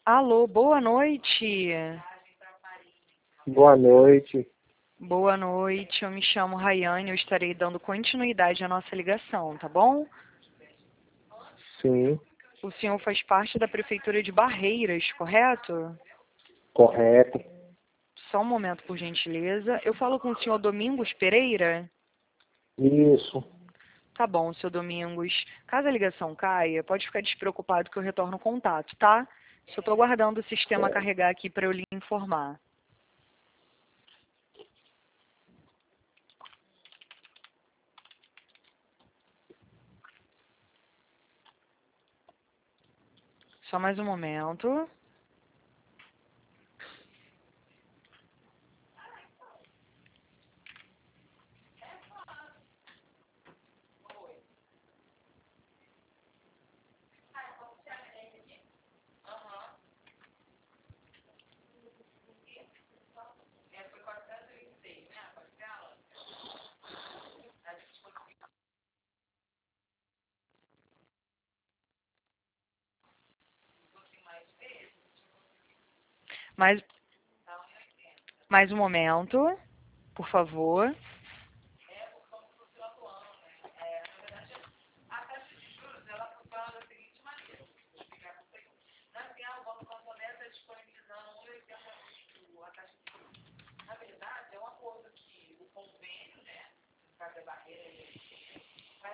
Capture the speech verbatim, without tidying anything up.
Alô, boa noite. Boa noite. Boa noite, eu me chamo Rayane, eu estarei dando continuidade à nossa ligação, tá bom? Sim, O senhor faz parte da Prefeitura de Barreiras, correto? correto. Só um momento, por gentileza. Eu falo com o senhor Domingos Pereira? Isso. Tá bom, seu Domingos. Caso a ligação caia, pode ficar despreocupado que eu retorno o contato, tá? Só estou aguardando o sistema Certo. carregar aqui para eu lhe informar. Só mais um momento. Mais, mais um momento, por favor.